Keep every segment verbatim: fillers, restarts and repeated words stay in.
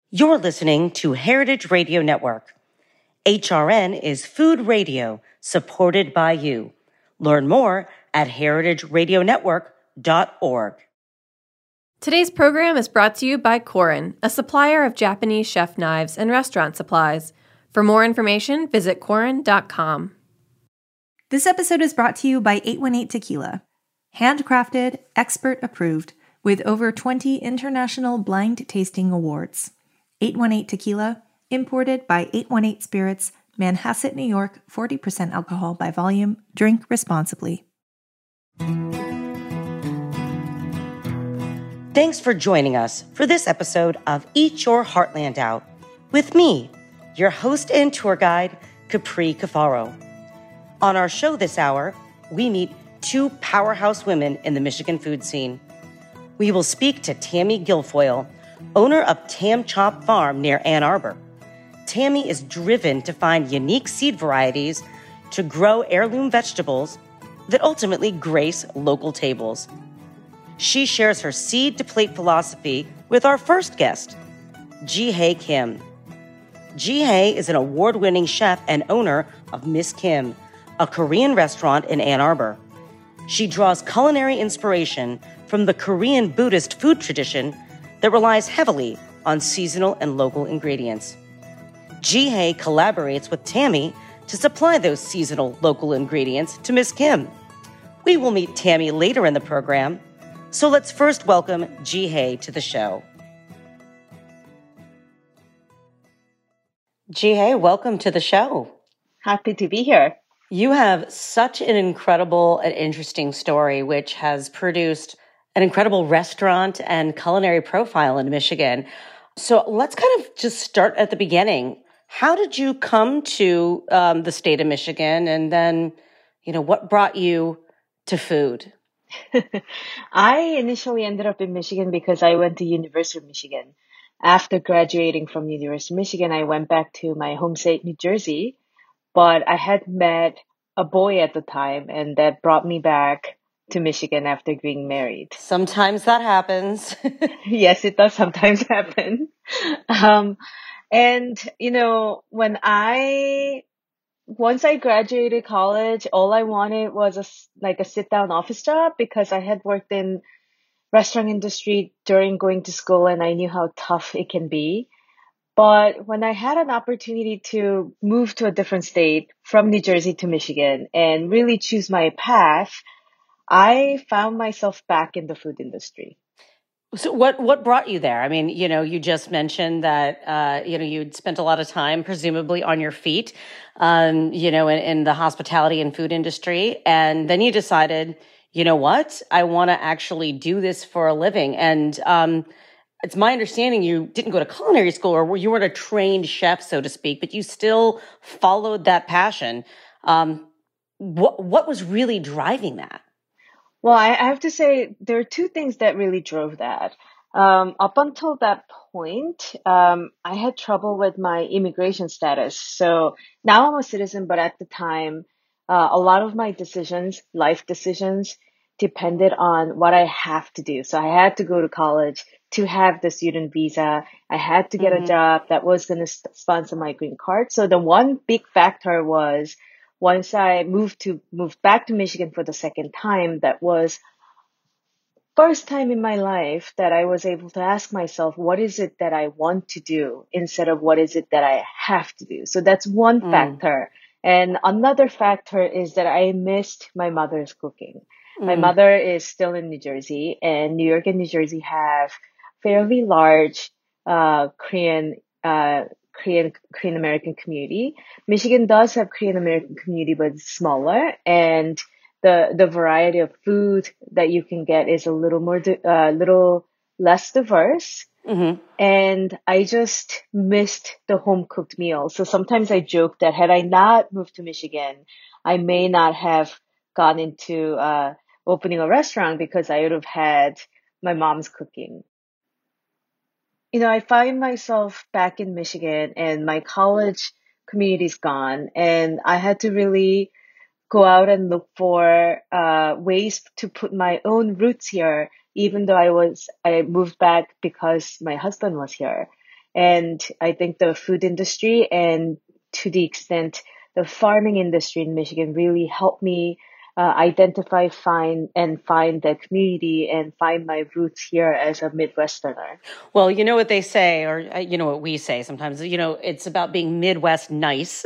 You're listening to Heritage Radio Network. H R N is food radio supported by you. Learn more at heritage radio network dot org. Today's program is brought to you by Korin, a supplier of Japanese chef knives and restaurant supplies. For more information, visit korin dot com. This episode is brought to you by eight one eight Tequila. Handcrafted, expert approved, with over twenty international blind tasting awards. eight one eight Tequila, imported by eight one eight Spirits, Manhasset, New York, forty percent alcohol by volume. Drink responsibly. Thanks for joining us for this episode of Eat Your Heartland Out with me, your host and tour guide, Capri Cafaro. On our show this hour, we meet two powerhouse women in the Michigan food scene. We will speak to Tammy Guilfoyle, owner of Tam Chop Farm near Ann Arbor. Tammy is driven to find unique seed varieties to grow heirloom vegetables that ultimately grace local tables. She shares her seed-to-plate philosophy with our first guest, Ji-Hae Kim. Ji-Hae is an award-winning chef and owner of Miss Kim, a Korean restaurant in Ann Arbor. She draws culinary inspiration from the Korean Buddhist food tradition that relies heavily on seasonal and local ingredients. Ji-Hae collaborates with Tammy to supply those seasonal local ingredients to Miss Kim. We will meet Tammy later in the program, so let's first welcome Ji-Hae to the show. Ji-Hae, welcome to the show. Happy to be here. You have such an incredible and interesting story, which has produced an incredible restaurant and culinary profile in Michigan. So let's kind of just start at the beginning. How did you come to um, the state of Michigan? And then, you know, what brought you to food? I initially ended up in Michigan because I went to University of Michigan. After graduating from University of Michigan, I went back to my home state, New Jersey, but I had met a boy at the time, and that brought me back to Michigan after getting married. Sometimes that happens. Yes, it does sometimes happen. Um, and, you know, when I... Once I graduated college, all I wanted was a, like a sit-down office job because I had worked in restaurant industry during going to school and I knew how tough it can be. But when I had an opportunity to move to a different state from New Jersey to Michigan and really choose my path, I found myself back in the food industry. So what, what brought you there? I mean, you know, you just mentioned that, uh, you know, you'd spent a lot of time presumably on your feet, um, you know, in, in the hospitality and food industry. And then you decided, you know what, I want to actually do this for a living. And um, it's my understanding you didn't go to culinary school or you weren't a trained chef, so to speak, but you still followed that passion. Um, what, what was really driving that? Well, I have to say there are two things that really drove that. Um, up until that point, um, I had trouble with my immigration status. So now I'm a citizen, but at the time, uh, a lot of my decisions, life decisions, depended on what I have to do. So I had to go to college to have the student visa. I had to get mm-hmm. a job that was going to st- sponsor my green card. So the one big factor was once I moved to moved back to Michigan for the second time, that was first time in my life that I was able to ask myself, what is it that I want to do instead of what is it that I have to do? So that's one mm. factor. And another factor is that I missed my mother's cooking. Mm. My mother is still in New Jersey, and New York and New Jersey have fairly large uh, Korean uh Korean Korean American community. Michigan does have Korean American community, but it's smaller, and the the variety of food that you can get is a little more a uh, little less diverse. Mm-hmm. And I just missed the home cooked meal. So sometimes I joke that had I not moved to Michigan, I may not have gone into uh opening a restaurant because I would have had my mom's cooking. You know, I find myself back in Michigan and my college community's gone, and I had to really go out and look for uh, ways to put my own roots here, even though I was I moved back because my husband was here. And I think the food industry and to the extent the farming industry in Michigan really helped me uh, identify, find, and find the community and find my roots here as a Midwesterner. Well, you know what they say, or uh, you know what we say sometimes, you know, it's about being Midwest nice.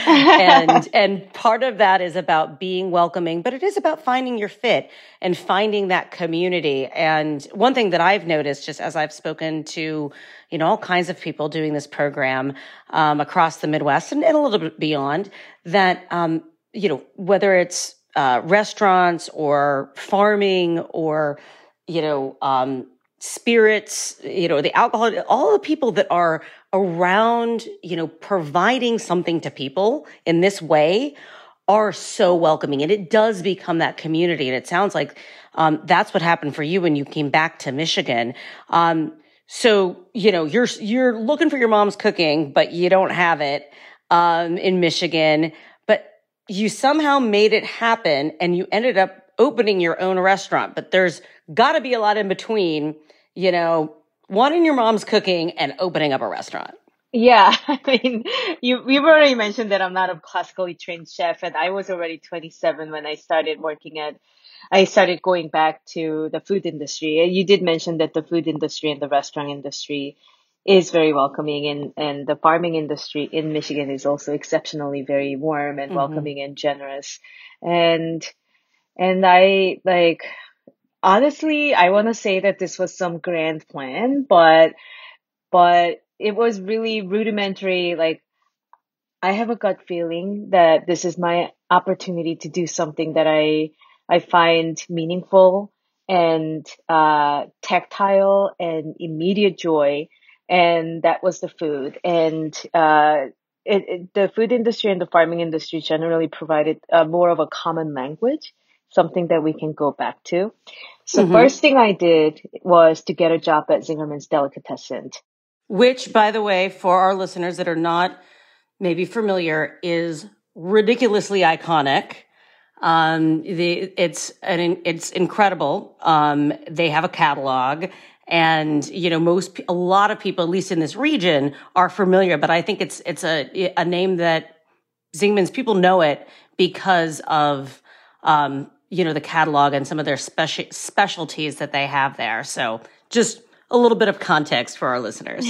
and and part of that is about being welcoming, but it is about finding your fit and finding that community. And one thing that I've noticed just as I've spoken to, you know, all kinds of people doing this program um, across the Midwest and, and a little bit beyond, that, um, you know, whether it's uh, restaurants or farming or, you know, um, spirits, you know, the alcohol, all the people that are around, you know, providing something to people in this way are so welcoming. And it does become that community. And it sounds like um, that's what happened for you when you came back to Michigan. Um, so, you know, you're, you're looking for your mom's cooking, but you don't have it um, in Michigan. But you somehow made it happen and you ended up opening your own restaurant. But there's got to be a lot in between, you know, wanting your mom's cooking and opening up a restaurant. Yeah, I mean, you we've already mentioned that I'm not a classically trained chef, and I was already twenty-seven when I started working at, I started going back to the food industry. You did mention that the food industry and the restaurant industry is very welcoming, and, and the farming industry in Michigan is also exceptionally very warm and mm-hmm. welcoming and generous. And, and I like, honestly, I want to say that this was some grand plan, but, but it was really rudimentary. Like, I have a gut feeling that this is my opportunity to do something that I, I find meaningful and, uh, tactile and immediate joy. And that was the food. And, uh, it, it, the food industry and the farming industry generally provided uh, more of a common language, something that we can go back to. So mm-hmm. first thing I did was to get a job at Zingerman's Delicatessen. Which, by the way, for our listeners that are not maybe familiar, is ridiculously iconic. Um, the, it's an, it's incredible. Um, they have a catalog, and you know, most a lot of people, at least in this region, are familiar. But I think it's it's a a name that Zingerman's people know it because of um, you know, the catalog and some of their special specialties that they have there. So just a little bit of context for our listeners.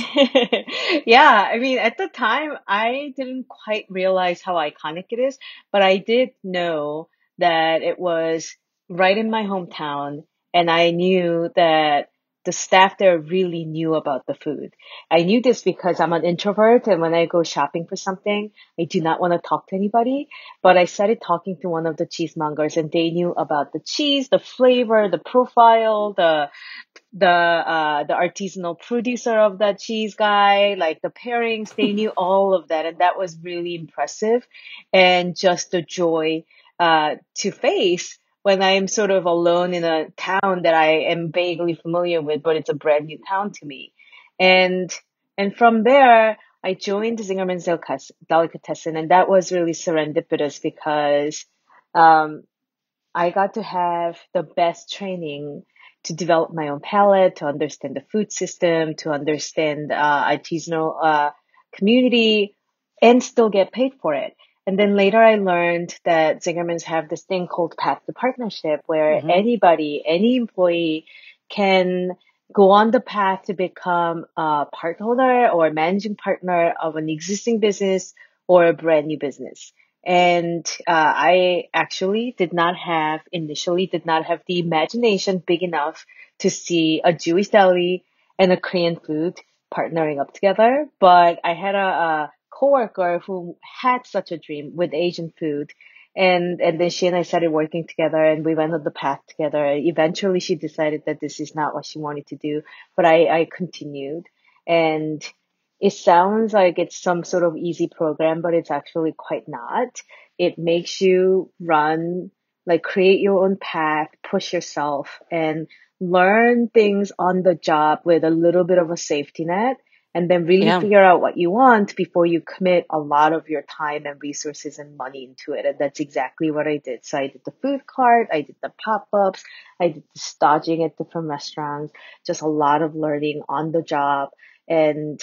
Yeah, I mean, at the time, I didn't quite realize how iconic it is, but I did know that it was right in my hometown, and I knew that the staff there really knew about the food. I knew this because I'm an introvert, and when I go shopping for something, I do not want to talk to anybody. But I started talking to one of the cheesemongers, and they knew about the cheese, the flavor, the profile, the the uh the artisanal producer of that cheese guy, like the pairings. They knew all of that, and that was really impressive. And just the joy uh to face when I'm sort of alone in a town that I am vaguely familiar with, but it's a brand new town to me. And, and from there, I joined Zingerman's Delicatessen, and that was really serendipitous because, um, I got to have the best training to develop my own palate, to understand the food system, to understand, uh, artisanal, uh, community, and still get paid for it. And then later I learned that Zingerman's have this thing called Path to Partnership, where mm-hmm. anybody, any employee can go on the path to become a part owner or managing partner of an existing business or a brand new business. And uh, I actually did not have, initially did not have the imagination big enough to see a Jewish deli and a Korean food partnering up together. But I had a, a coworker who had such a dream with Asian food. And, and then she and I started working together, and we went on the path together. Eventually she decided that this is not what she wanted to do, but I, I continued. And it sounds like it's some sort of easy program, but it's actually quite not. It makes you run, like create your own path, push yourself, and learn things on the job with a little bit of a safety net. And then really yeah. figure out what you want before you commit a lot of your time and resources and money into it. And that's exactly what I did. So I did the food cart, I did the pop-ups, I did the staging at different restaurants, just a lot of learning on the job. And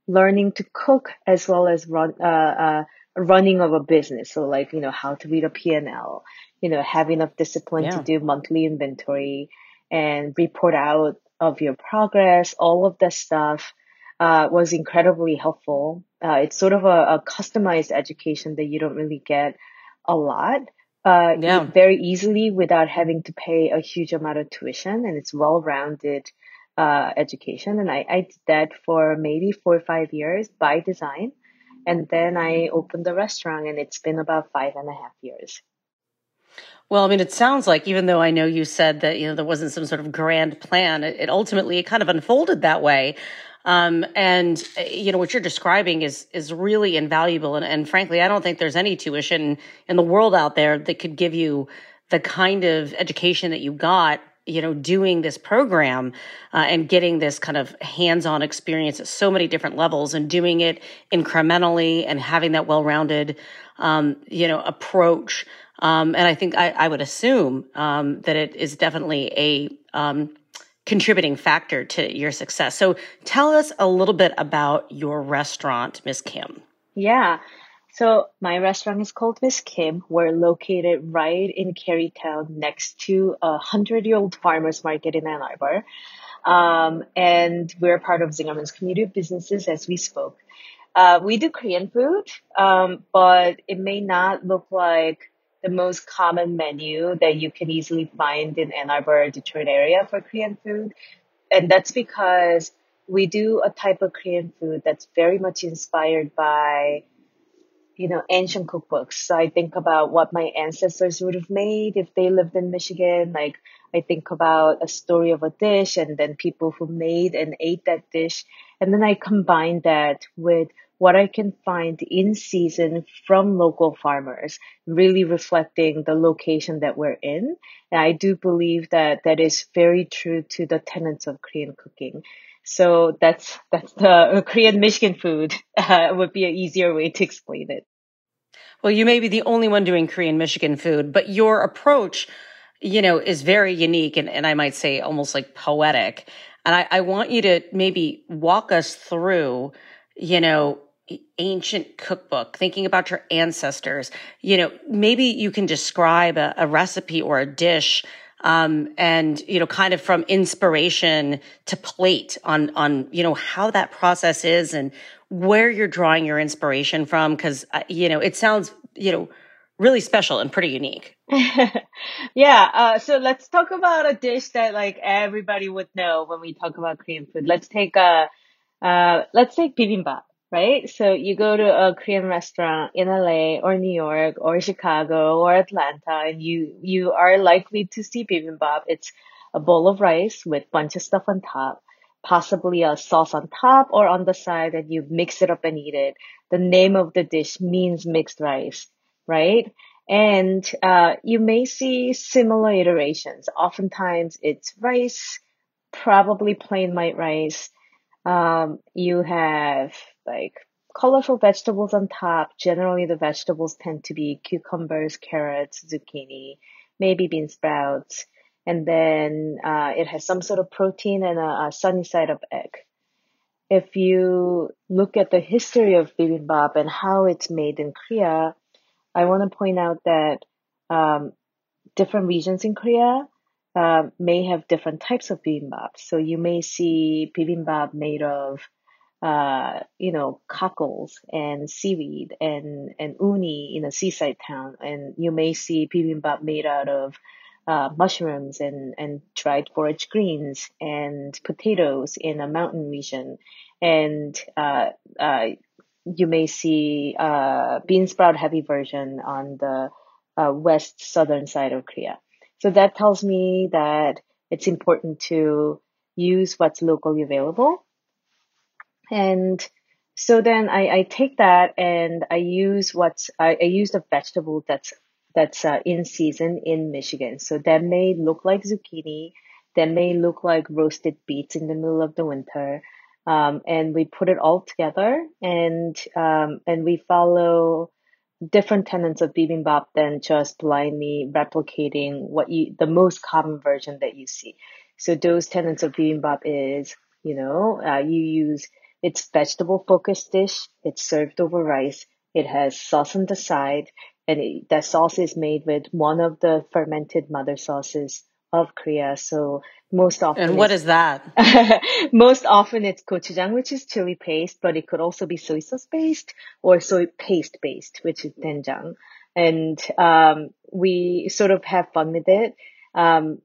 learning to cook as well as run, uh, uh, running of a business. So like, you know, how to read a P and L, you know, have enough discipline to Yeah. do monthly inventory and report out of your progress. All of that stuff, uh, was incredibly helpful. Uh, it's sort of a, a customized education that you don't really get a lot, uh, e- Yeah. very easily without having to pay a huge amount of tuition, and it's well-rounded uh, education. And I, I did that for maybe four or five years by design. And then I opened the restaurant, and it's been about five and a half years. Well, I mean, it sounds like, even though I know you said that, you know, there wasn't some sort of grand plan, it, it ultimately it kind of unfolded that way. Um, and, uh, you know, what you're describing is is really invaluable. And, and frankly, I don't think there's any tuition in the world out there that could give you the kind of education that you got, you know, doing this program uh, and getting this kind of hands-on experience at so many different levels and doing it incrementally and having that well-rounded, um, you know, approach. Um, and I think I, I would assume um, that it is definitely a um, contributing factor to your success. So tell us a little bit about your restaurant, Miss Kim. Yeah. So my restaurant is called Miss Kim. We're located right in Carytown next to a hundred-year-old farmers market in Ann Arbor. Um, and we're part of Zingerman's community of businesses as we spoke. Uh, we do Korean food, um, but it may not look like the most common menu that you can easily find in Ann Arbor, Detroit area for Korean food. And that's because we do a type of Korean food that's very much inspired by, you know, ancient cookbooks. So I think about what my ancestors would have made if they lived in Michigan. Like, I think about a story of a dish and then people who made and ate that dish. And then I combine that with what I can find in season from local farmers, really reflecting the location that we're in. And I do believe that that is very true to the tenets of Korean cooking. So that's that's the Korean Michigan food, uh, would be an easier way to explain it. Well, you may be the only one doing Korean Michigan food, but your approach, you know, is very unique and, and I might say almost like poetic. And I, I want you to maybe walk us through, you know, ancient cookbook, thinking about your ancestors. You know, maybe you can describe a, a recipe or a dish, um, and, you know, kind of from inspiration to plate on, on, you know, how that process is and where you're drawing your inspiration from. Cause, uh, you know, it sounds, you know, really special and pretty unique. Yeah, uh, so let's talk about a dish that like everybody would know when we talk about Korean food. Let's take a, uh, let's take bibimbap, right? So you go to a Korean restaurant in L A or New York or Chicago or Atlanta, and you you are likely to see bibimbap. It's a bowl of rice with bunch of stuff on top, possibly a sauce on top or on the side, and you mix it up and eat it. The name of the dish means mixed rice, right? And uh, you may see similar iterations. Oftentimes it's rice, probably plain white rice. Um, you have like colorful vegetables on top. Generally, the vegetables tend to be cucumbers, carrots, zucchini, maybe bean sprouts. And then uh, it has some sort of protein and a, a sunny side up egg. If you look at the history of bibimbap and how it's made in Korea, I want to point out that um, different regions in Korea uh, may have different types of bibimbap. So you may see bibimbap made of, uh, you know, cockles and seaweed and, and uni in a seaside town. And you may see bibimbap made out of uh, mushrooms and, and dried forage greens and potatoes in a mountain region. And uh, uh, you may see uh, bean sprout heavy version on the uh, west southern side of Korea. So that tells me that it's important to use what's locally available. And so then I, I take that and I use what's I, I use the vegetable that's that's uh, in season in Michigan. So that may look like zucchini, that may look like roasted beets in the middle of the winter. Um, and we put it all together and um, and we follow different tenets of bibimbap than just blindly replicating what you the most common version that you see. So those tenets of bibimbap is, you know, uh, you use It's vegetable focused dish. It's served over rice. It has sauce on the side, and it, that sauce is made with one of the fermented mother sauces of Korea. So most often, And what it's, is that? most often it's gochujang, which is chili paste, but it could also be soy sauce based or soy paste based, which is doenjang. And um, we sort of have fun with it. Um,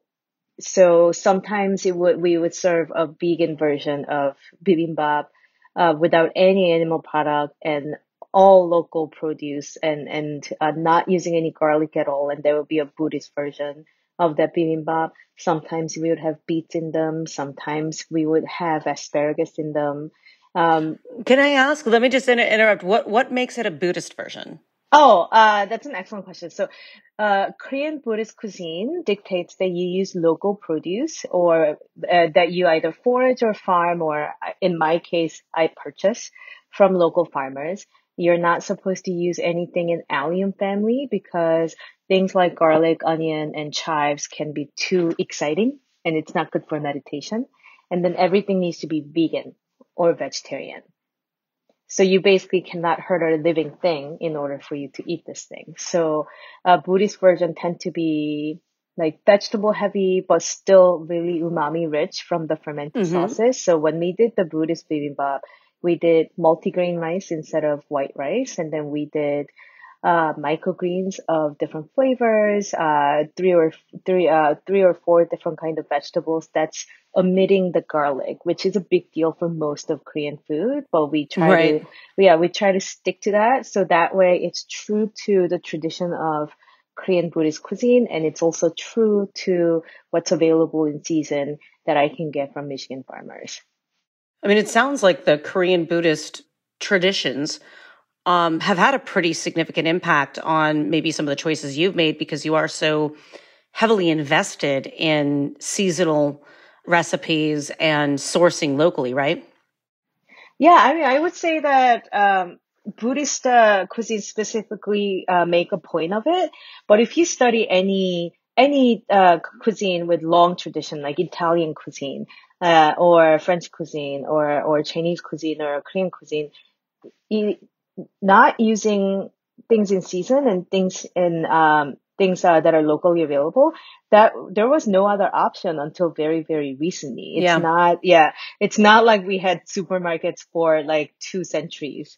so sometimes it would we would serve a vegan version of bibimbap uh, without any animal product and all local produce and and uh, not using any garlic at all. And there would be a Buddhist version of that bibimbap. Sometimes we would have beets in them. Sometimes we would have asparagus in them. Um, Can I ask? Let me just inter- interrupt. What what makes it a Buddhist version? Oh, uh, that's an excellent question. So, uh, Korean Buddhist cuisine dictates that you use local produce or uh, that you either forage or farm, or uh, in my case, I purchase from local farmers. You're not supposed to use anything in allium family because things like garlic, onion, and chives can be too exciting and it's not good for meditation. And then everything needs to be vegan or vegetarian. So you basically cannot hurt a living thing in order for you to eat this thing. So uh, Buddhist version tend to be like vegetable heavy, but still really umami rich from the fermented Mm-hmm. sauces. So when we did the Buddhist bibimbap, we did multigrain rice instead of white rice. And then we did uh, microgreens of different flavors, uh, three or three, uh, three or four different kind of vegetables. That's omitting the garlic, which is a big deal for most of Korean food. But we try Right. to, yeah, we try to stick to that. So that way it's true to the tradition of Korean Buddhist cuisine. And it's also true to what's available in season that I can get from Michigan farmers. I mean, it sounds like the Korean Buddhist traditions um, have had a pretty significant impact on maybe some of the choices you've made because you are so heavily invested in seasonal recipes and sourcing locally, right? Yeah, I mean, I would say that um, Buddhist uh, cuisine specifically uh, make a point of it. But if you study any any uh, cuisine with long tradition, like Italian cuisine, uh, or French cuisine, or or Chinese cuisine, or Korean cuisine, you, not using things in season and things in um, things uh, that are locally available, that there was no other option until very, very recently. It's Yeah. not, yeah, it's not like we had supermarkets for like two centuries,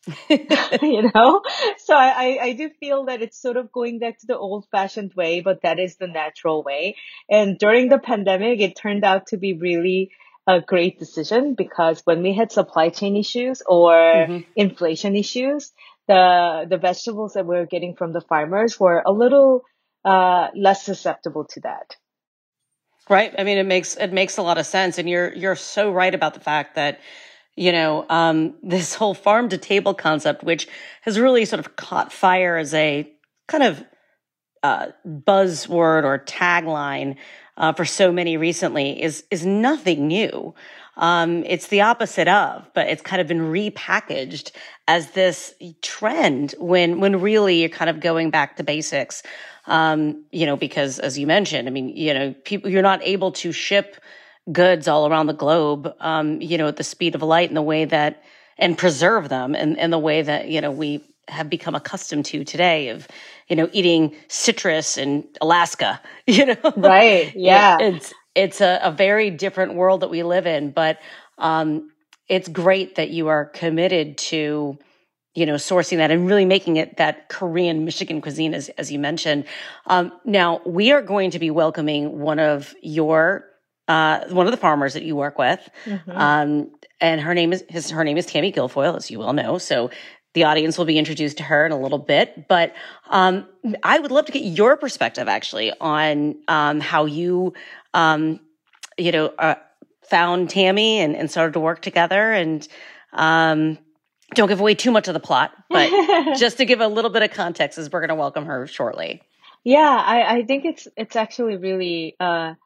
you know? So I, I, I do feel that it's sort of going back to the old fashioned way, but that is the natural way. And during the pandemic, it turned out to be really a great decision because when we had supply chain issues or Mm-hmm. inflation issues, the the vegetables that we were getting from the farmers were a little uh, less susceptible to that. Right. I mean, it makes it makes a lot of sense, and you're you're so right about the fact that you know um, this whole farm to table concept, which has really sort of caught fire as a kind of uh, buzzword or tagline uh, for so many recently, is is nothing new. Um, it's the opposite of, but it's kind of been repackaged as this trend when when really you're kind of going back to basics. Um, you know, because as you mentioned, I mean, you know, people, you're not able to ship goods all around the globe, um, you know, at the speed of light in the way that, and preserve them in, in the way that, you know, we have become accustomed to today of, you know, eating citrus in Alaska, you know? Right. Yeah. It, it's, it's a, a very different world that we live in, but, um, it's great that you are committed to, you know, sourcing that and really making it that Korean Michigan cuisine, as, as you mentioned. Um, now, we are going to be welcoming one of your, uh, one of the farmers that you work with. Mm-hmm. Um, and her name is, his, her name is Tammy Guilfoyle, as you well know. So the audience will be introduced to her in a little bit. But um, I would love to get your perspective, actually, on um, how you, um, you know, uh, found Tammy and, and started to work together. And, um, don't give away too much of the plot, but just to give a little bit of context as we're going to welcome her shortly. Yeah, I, I think it's it's actually really uh,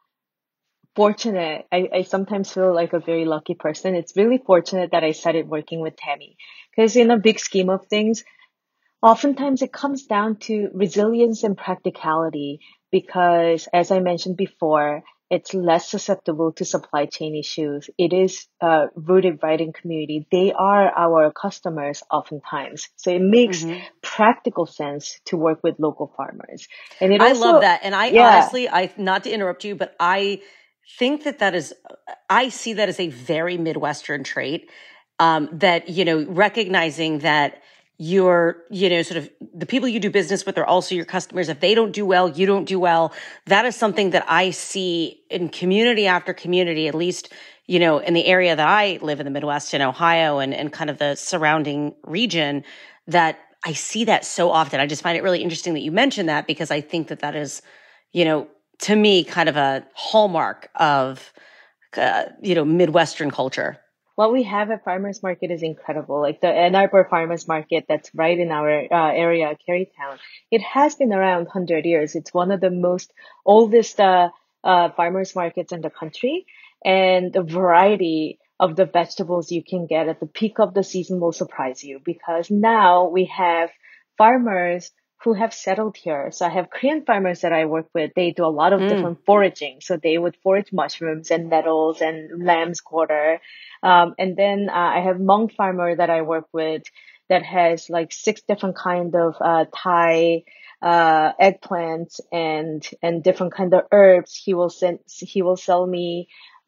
fortunate. I, I sometimes feel like a very lucky person. It's really fortunate that I started working with Tammy because in a big scheme of things, oftentimes it comes down to resilience and practicality because as I mentioned before, it's less susceptible to supply chain issues. It is uh, rooted right in community. They are our customers oftentimes. So it makes mm-hmm. practical sense to work with local farmers. And it I also, love that. And I yeah. honestly, I not to interrupt you, but I think that that is, I see that as a very Midwestern trait, um, that, you know, recognizing that you're, you know, sort of the people you do business with are also your customers. If they don't do well, you don't do well. That is something that I see in community after community, at least, you know, in the area that I live in, the Midwest, in Ohio and, and kind of the surrounding region, that I see that so often. I just find it really interesting that you mentioned that, because I think that that is, you know, to me, kind of a hallmark of, uh, you know, Midwestern culture. What we have at Farmers Market is incredible. Like the Ann Arbor Farmers Market that's right in our uh, area, Carytown. It has been around one hundred years. It's one of the most oldest uh, uh, farmers markets in the country. And the variety of the vegetables you can get at the peak of the season will surprise you, because now we have farmers who have settled here. So I have Korean farmers that I work with. They do a lot of mm. different foraging. So they would forage mushrooms and nettles and lamb's quarter. Um, and then uh, I have Hmong farmer that I work with that has like six different kind of uh, Thai uh, eggplants and and different kind of herbs. He will send. He will sell me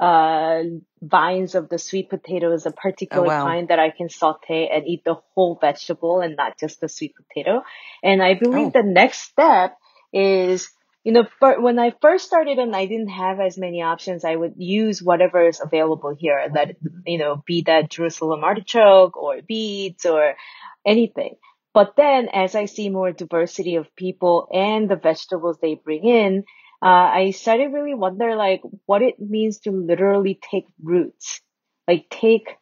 uh vines of the sweet potatoes, a particular oh, wow. kind that I can saute and eat the whole vegetable and not just the sweet potato. And I believe oh. the next step is, you know, for, when I first started and I didn't have as many options, I would use whatever is available here, that, you know, be that Jerusalem artichoke or beets or anything. But then as I see more diversity of people and the vegetables they bring in, Uh, I started really wonder like what it means to literally take roots, like take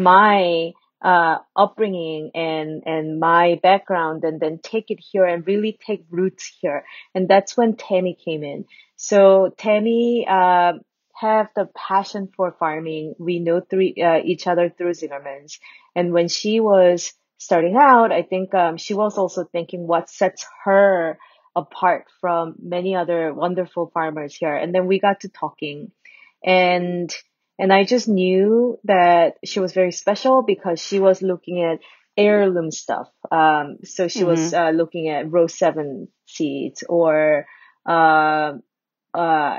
my uh upbringing and and my background and then take it here and really take roots here. And that's when Tammy came in. So Tammy uh have the passion for farming. We know through uh, each other through Zingerman's, and when she was starting out, I think um she was also thinking what sets her apart from many other wonderful farmers here. And then we got to talking, and and I just knew that she was very special because she was looking at heirloom stuff. Um, so she mm-hmm. was uh, looking at row seven seeds or uh, uh,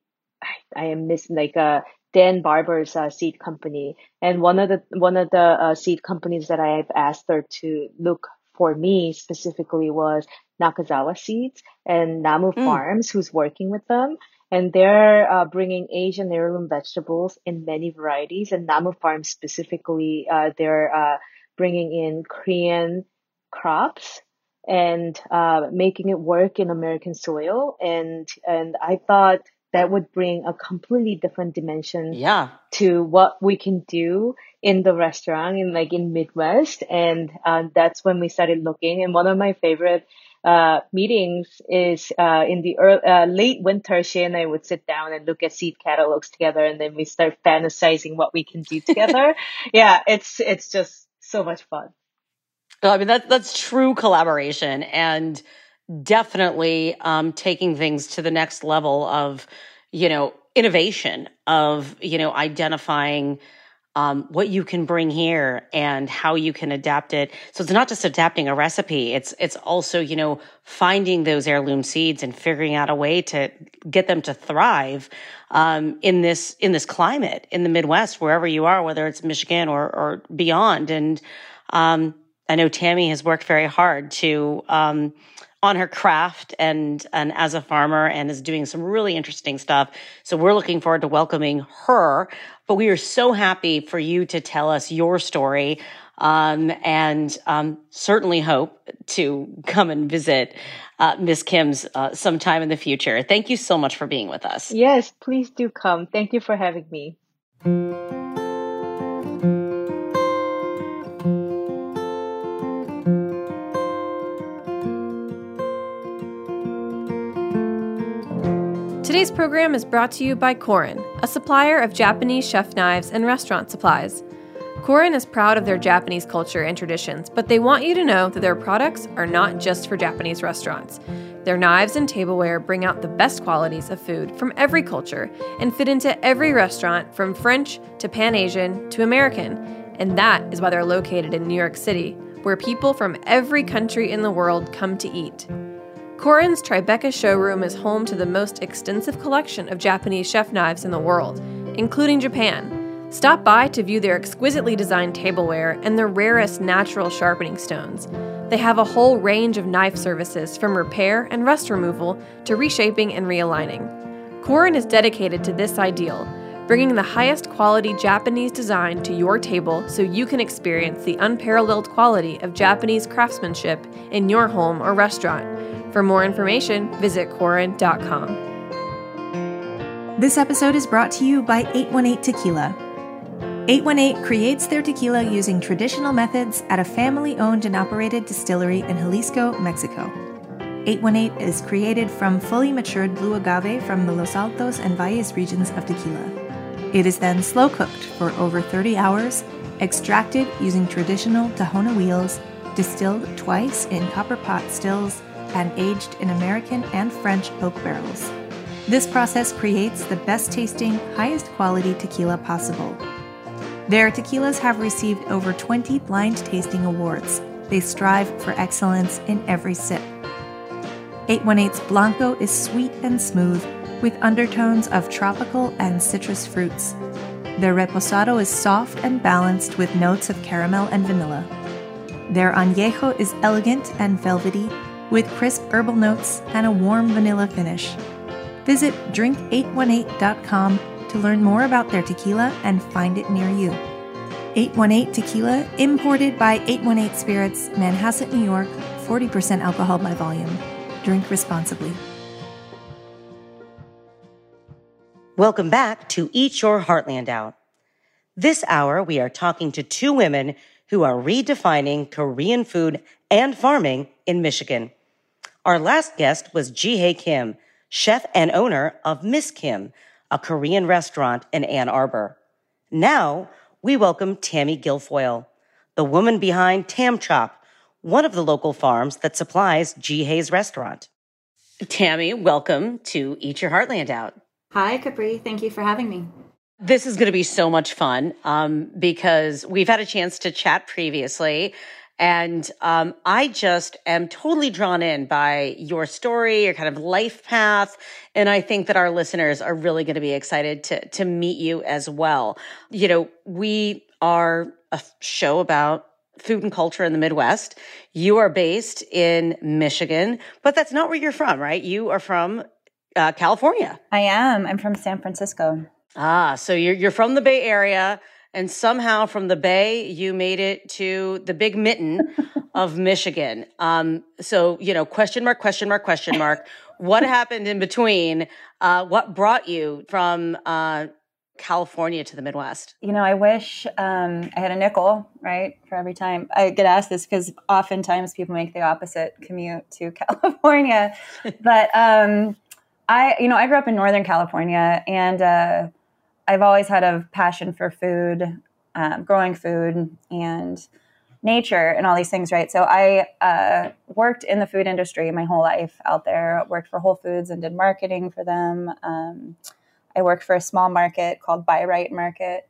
I, I am missing like a Dan Barber's uh, seed company. And one of the one of the uh, seed companies that I've asked her to look for me specifically was Nakazawa Seeds and Namu mm. Farms, who's working with them. And they're uh, bringing Asian heirloom vegetables in many varieties. And Namu Farms specifically, uh, they're uh, bringing in Korean crops and uh, making it work in American soil. And and I thought that would bring a completely different dimension yeah. to what we can do in the restaurant in like in Midwest. And uh, that's when we started looking. And one of my favorite uh meetings is uh in the early, uh, late winter. She and I would sit down and look at seed catalogs together, and then we start fantasizing what we can do together. Yeah, it's it's just so much fun. I mean, that, that's true collaboration, and definitely um, taking things to the next level of, you know, innovation, of, you know, identifying um, what you can bring here and how you can adapt it. So it's not just adapting a recipe. It's, it's also, you know, finding those heirloom seeds and figuring out a way to get them to thrive um, in this, in this climate in the Midwest, wherever you are, whether it's Michigan or, or beyond. And um, I know Tammy has worked very hard to, um, on her craft and, and as a farmer, and is doing some really interesting stuff. So we're looking forward to welcoming her, but we are so happy for you to tell us your story, um, and um, certainly hope to come and visit uh, Miss Kim's uh, sometime in the future. Thank you so much for being with us. Yes, please do come. Thank you for having me. Today's program is brought to you by Korin, a supplier of Japanese chef knives and restaurant supplies. Korin is proud of their Japanese culture and traditions, but they want you to know that their products are not just for Japanese restaurants. Their knives and tableware bring out the best qualities of food from every culture and fit into every restaurant from French to Pan-Asian to American. And that is why they're located in New York City, where people from every country in the world come to eat. Korin's Tribeca showroom is home to the most extensive collection of Japanese chef knives in the world, including Japan. Stop by to view their exquisitely designed tableware and the rarest natural sharpening stones. They have a whole range of knife services from repair and rust removal to reshaping and realigning. Korin is dedicated to this ideal, bringing the highest quality Japanese design to your table so you can experience the unparalleled quality of Japanese craftsmanship in your home or restaurant. For more information, visit korin dot com. This episode is brought to you by eight one eight Tequila. eight one eight creates their tequila using traditional methods at a family-owned and operated distillery in Jalisco, Mexico. eight one eight is created from fully matured blue agave from the Los Altos and Valles regions of tequila. It is then slow-cooked for over thirty hours, extracted using traditional Tahona wheels, distilled twice in copper pot stills, and aged in American and French oak barrels. This process creates the best-tasting, highest-quality tequila possible. Their tequilas have received over twenty blind tasting awards. They strive for excellence in every sip. eight one eight's Blanco is sweet and smooth, with undertones of tropical and citrus fruits. Their Reposado is soft and balanced with notes of caramel and vanilla. Their Añejo is elegant and velvety, with crisp herbal notes and a warm vanilla finish. Visit drink eight one eight dot com to learn more about their tequila and find it near you. eight one eight Tequila, imported by eight one eight Spirits, Manhasset, New York, forty percent alcohol by volume. Drink responsibly. Welcome back to Eat Your Heartland Out. This hour, we are talking to two women who are redefining Korean food and farming in Michigan. Our last guest was Ji-Hae Kim, chef and owner of Miss Kim, a Korean restaurant in Ann Arbor. Now, we welcome Tammy Guilfoyle, the woman behind Tam Chop, one of the local farms that supplies Ji-Hae's restaurant. Tammy, welcome to Eat Your Heartland Out. Hi, Capri. Thank you for having me. This is going to be so much fun um, because we've had a chance to chat previously. And um, I just am totally drawn in by your story, your kind of life path. And I think that our listeners are really going to be excited to, to meet you as well. You know, we are a show about food and culture in the Midwest. You are based in Michigan, but that's not where you're from, right? You are from uh, California. I am. I'm from San Francisco. Ah, so you're you're from the Bay Area. And somehow from the Bay, you made it to the big mitten of Michigan. Um, so, you know, question mark, question mark, question mark. What happened in between? Uh, what brought you from uh, California to the Midwest? You know, I wish um, I had a nickel, right, for every time. I get asked this because oftentimes people make the opposite commute to California. But um, I, you know, I grew up in Northern California, and uh I've always had a passion for food, um, growing food and nature and all these things, right? So I uh, worked in the food industry my whole life out there, worked for Whole Foods and did marketing for them. Um, I worked for a small market called Buy Right Market.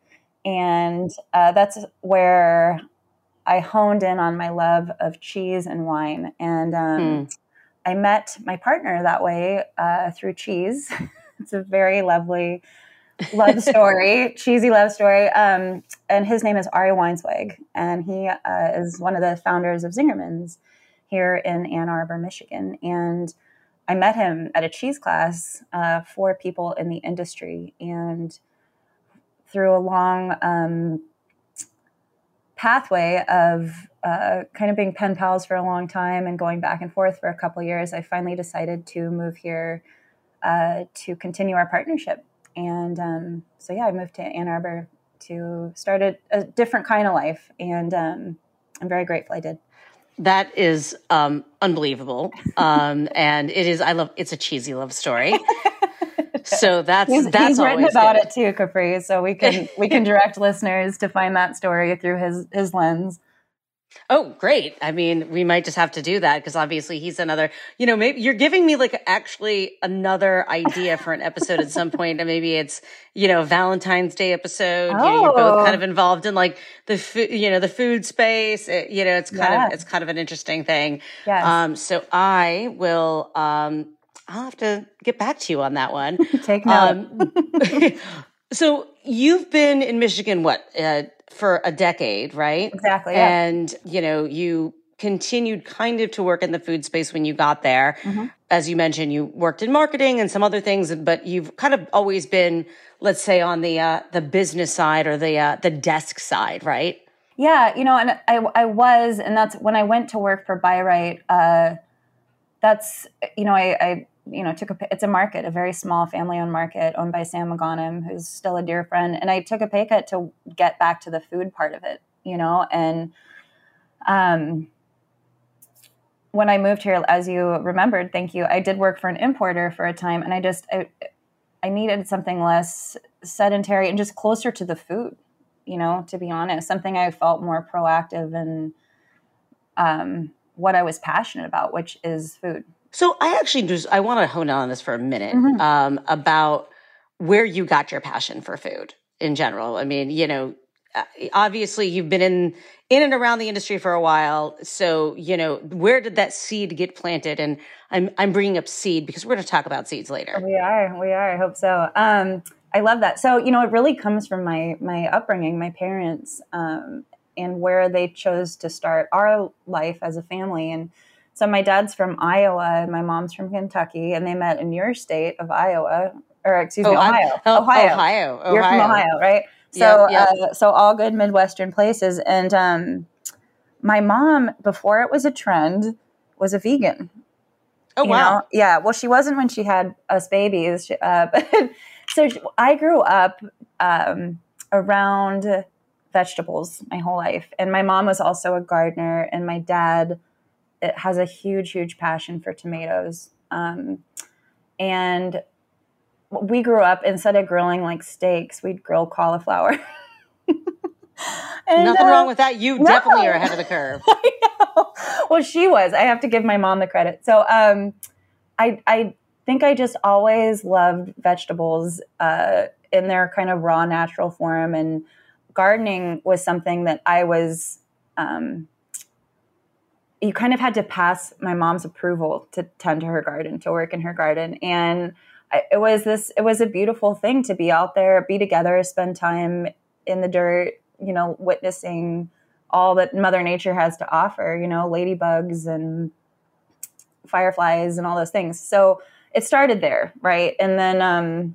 And uh, that's where I honed in on my love of cheese and wine. And um, mm. I met my partner that way uh, through cheese. It's a very lovely love story, cheesy love story. Um, and his name is Ari Weinsweg, and he uh, is one of the founders of Zingerman's here in Ann Arbor, Michigan. And I met him at a cheese class uh, for people in the industry. And through a long um, pathway of uh, kind of being pen pals for a long time and going back and forth for a couple years, I finally decided to move here uh, to continue our partnership. And um, so, yeah, I moved to Ann Arbor to start a, a different kind of life. And um, I'm very grateful I did. That is um, unbelievable. Um, and it is, I love, it's a cheesy love story. So that's he's, that's he's written always about good. it too, Capri. So we can we can direct listeners to find that story through his his lens. Oh, great. I mean, we might just have to do that because obviously he's another, you know, maybe you're giving me like actually another idea for an episode at some point. And maybe it's, you know, Valentine's Day episode. Oh. You know, you're both kind of involved in like the food, you know, the food space. It, you know, it's kind Yeah. of, it's kind of an interesting thing. Yes. Um, so I will, um, I'll have to get back to you on that one. Take note. Um, so you've been in Michigan, what, uh, for a decade, right? Exactly. Yeah. And, you know, you continued kind of to work in the food space when you got there. Mm-hmm. As you mentioned, you worked in marketing and some other things, but you've kind of always been, let's say, on the uh, the business side or the uh, the desk side, right? Yeah, you know, and I I was, and that's when I went to work for Bi-Rite. Uh, that's you know, I, I you know took a it's a market, a very small family-owned market owned by Sam McGonim, who's still a dear friend, and I took a pay cut to get back to the food part of it, you know, and um, when I moved here, as you remembered, thank you, I did work for an importer for a time, and I just I I needed something less sedentary and just closer to the food. You know, to be honest, something I felt more proactive in um, what I was passionate about, which is food. So I actually just, I want to hone in on this for a minute Mm-hmm. um, about where you got your passion for food in general. I mean, you know, obviously you've been in, in and around the industry for a while. So, you know, where did that seed get planted? And I'm, I'm bringing up seed because we're going to talk about seeds later. We are, we are. I hope so. Um, I love that. So, you know, it really comes from my my upbringing, my parents, um, and where they chose to start our life as a family. And so my dad's from Iowa and my mom's from Kentucky, and they met in your state of Iowa, or excuse me, Oh, I'm- Ohio. oh, Ohio. Ohio. Ohio. You're from Ohio, right? So, Yep, yep. Uh, so all good Midwestern places. And um, my mom, before it was a trend, was a vegan. Oh, You wow. know? Yeah. Well, she wasn't when she had us babies. She- Uh, but so she- I grew up um, around vegetables my whole life. And my mom was also a gardener, and my dad it has a huge, huge passion for tomatoes. Um, and we grew up, instead of grilling like steaks, we'd grill cauliflower. And, Nothing uh, wrong with that. You no. definitely are ahead of the curve. I know. Well, she was. I have to give my mom the credit. So um, I, I think I just always loved vegetables uh, in their kind of raw, natural form. And gardening was something that I was, um, you kind of had to pass my mom's approval to tend to her garden, to work in her garden. And I, it was this, it was a beautiful thing to be out there, be together, spend time in the dirt, you know, witnessing all that Mother Nature has to offer, you know, ladybugs and fireflies and all those things. So it started there, right? And then um,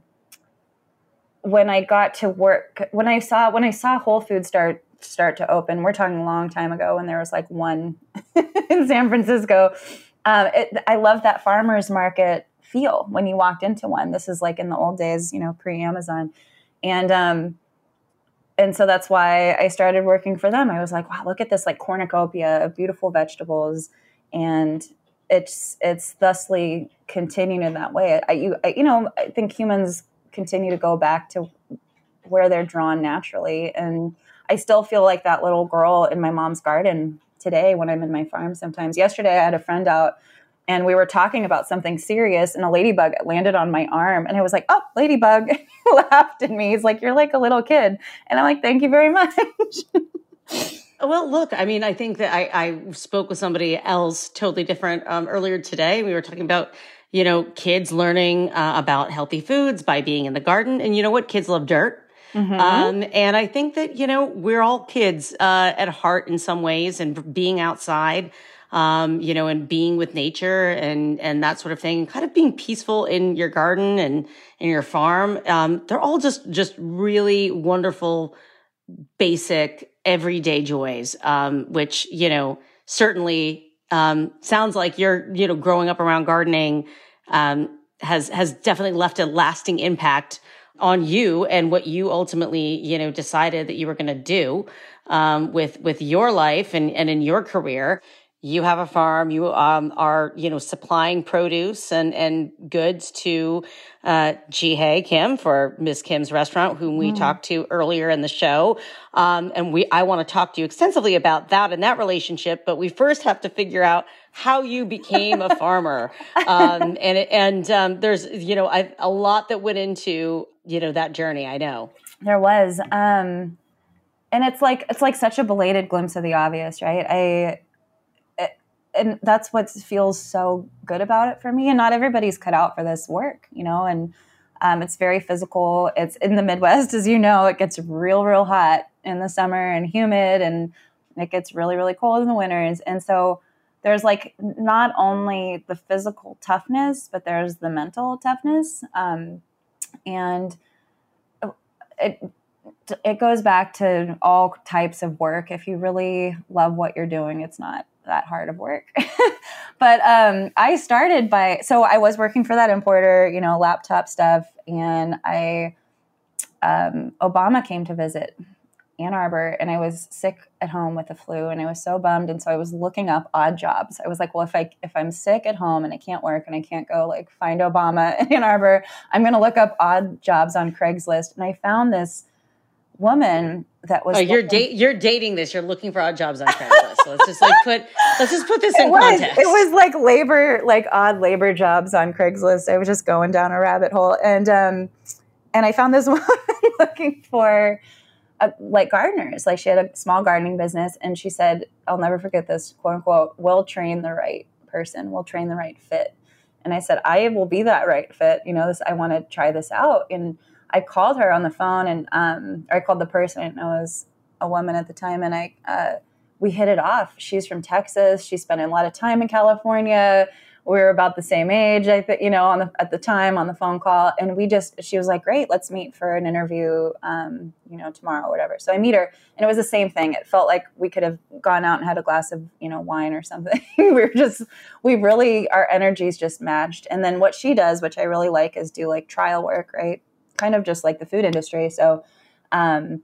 when I got to work, when I saw when I saw Whole Foods start start to open, we're talking a long time ago, when there was like one in San Francisco. Um, it, I love that farmers market feel when you walked into one. This is like in the old days, you know, pre-Amazon, and um, And so that's why I started working for them. I was like, wow, look at this like cornucopia of beautiful vegetables. And it's it's thusly continued in that way. I, you, I, you know, I think humans continue to go back to where they're drawn naturally. And I still feel like that little girl in my mom's garden today when I'm in my farm sometimes. Yesterday, I had a friend out, and we were talking about something serious, and a ladybug landed on my arm. And I was like, oh, ladybug. He laughed at me. He's like, you're like a little kid. And I'm like, thank you very much. Well, look, I mean, I think that I, I spoke with somebody else totally different um, earlier today. We were talking about, you know, kids learning uh, about healthy foods by being in the garden. And you know what? Kids love dirt. Mm-hmm. Um, and I think that, you know, we're all kids uh, at heart in some ways, and being outside, um, you know, and being with nature and, and that sort of thing, kind of being peaceful in your garden and in your farm. Um, they're all just, just really wonderful, basic, everyday joys, um, which, you know, certainly, um, sounds like you're, you know, growing up around gardening, um, has, has definitely left a lasting impact on you and what you ultimately, you know, decided that you were going to do, um, with, with your life and, and in your career. you have a farm, you um, are, you know, supplying produce and, and goods to uh, Ji-Hae Kim for Miss Kim's Restaurant, whom we mm. talked to earlier in the show. Um, and we, I want to talk to you extensively about that and that relationship, but we first have to figure out how you became a farmer. Um, and, and um, there's, you know, I, a lot that went into, you know, that journey, I know. There was. Um, and it's like, it's like such a belated glimpse of the obvious, right? I, And that's what feels so good about it for me. And not everybody's cut out for this work, you know, and um, it's very physical. It's in the Midwest, as you know, it gets real, real hot in the summer and humid, and it gets really, really cold in the winters. And so there's like not only the physical toughness, but there's the mental toughness. Um, and it, it goes back to all types of work. If you really love what you're doing, it's not that hard of work. But um, I started by, so I was working for that importer, you know, laptop stuff. And I, um, Obama came to visit Ann Arbor, and I was sick at home with the flu, and I was so bummed. And so I was looking up odd jobs. I was like, well, if I, if I'm sick at home and I can't work and I can't go like find Obama in Ann Arbor, I'm going to look up odd jobs on Craigslist. And I found this woman that was. Oh, you're da- you're dating this. You're looking for odd jobs on Craigslist. So let's just like put let's just put this in it was, context. It was like labor, like odd labor jobs on Craigslist. I was just going down a rabbit hole, and um, and I found this woman looking for uh, like gardeners. Like she had a small gardening business, and she said, "I'll never forget this, quote unquote. We'll train the right person. We'll train the right fit." And I said, "I will be that right fit. You know, this. I want to try this out." And I called her on the phone, and um, or I called the person. I didn't know it was a woman at the time, and I uh, we hit it off. She's from Texas. She spent a lot of time in California. We were about the same age, I think, you know, on the at the time on the phone call, and we just. She was like, "Great, let's meet for an interview, um, you know, tomorrow or whatever." So I meet her, and it was the same thing. It felt like we could have gone out and had a glass of, you know, wine or something. we were just, we really, our energies just matched. And then what she does, which I really like, is do like trial work, right? Kind of just like the food industry. So um,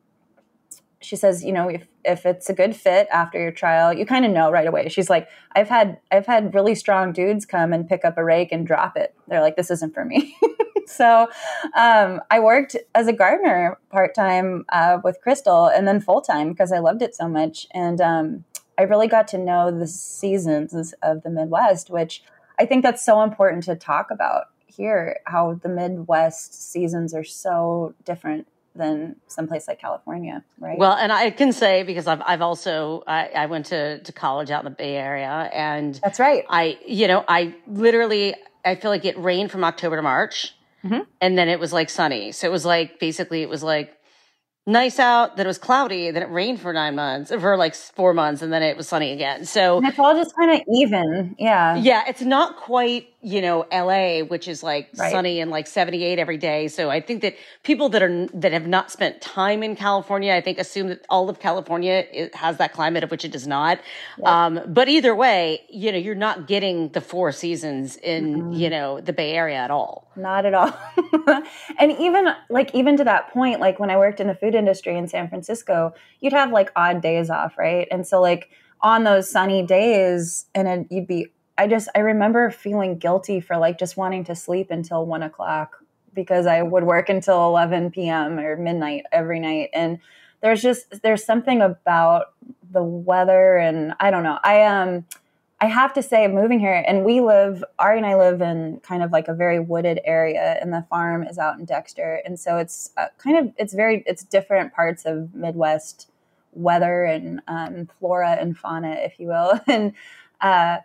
she says, you know, if, if it's a good fit after your trial, you kind of know right away. She's like, I've had, I've had really strong dudes come and pick up a rake and drop it. They're like, this isn't for me. So um, I worked as a gardener part-time uh, with Crystal, and then full-time because I loved it so much. And um, I really got to know the seasons of the Midwest, which I think that's so important to talk about here, how the Midwest seasons are so different than someplace like California, right? Well, and I can say, because I've I've also I, I went to, to college out in the Bay Area, and that's right. I you know I literally I feel like it rained from October to March, mm-hmm. and then it was like sunny. So it was like basically it was like nice out, then it was cloudy, then it rained for nine months, for like four months, and then it was sunny again. So and it's all just kind of even, yeah. Yeah, it's not quite, you know, L A, which is like right. sunny and like seventy-eight every day. So I think that people that are that have not spent time in California, I think assume that all of California it has that climate, of which it does not. Yeah. Um, but either way, you know, you're not getting the four seasons in, mm-hmm. you know, the Bay Area at all. Not at all. And even like, even to that point, like when I worked in the food industry in San Francisco, you'd have like odd days off, right? And so like on those sunny days, and it, you'd be, I just, I remember feeling guilty for like just wanting to sleep until one o'clock because I would work until eleven p.m. or midnight every night. And there's just, there's something about the weather, and I don't know. I, um, I have to say, moving here, and we live, Ari and I live in kind of like a very wooded area, and the farm is out in Dexter. And so it's uh, kind of, it's very, it's different parts of Midwest weather and um, flora and fauna, if you will. And uh,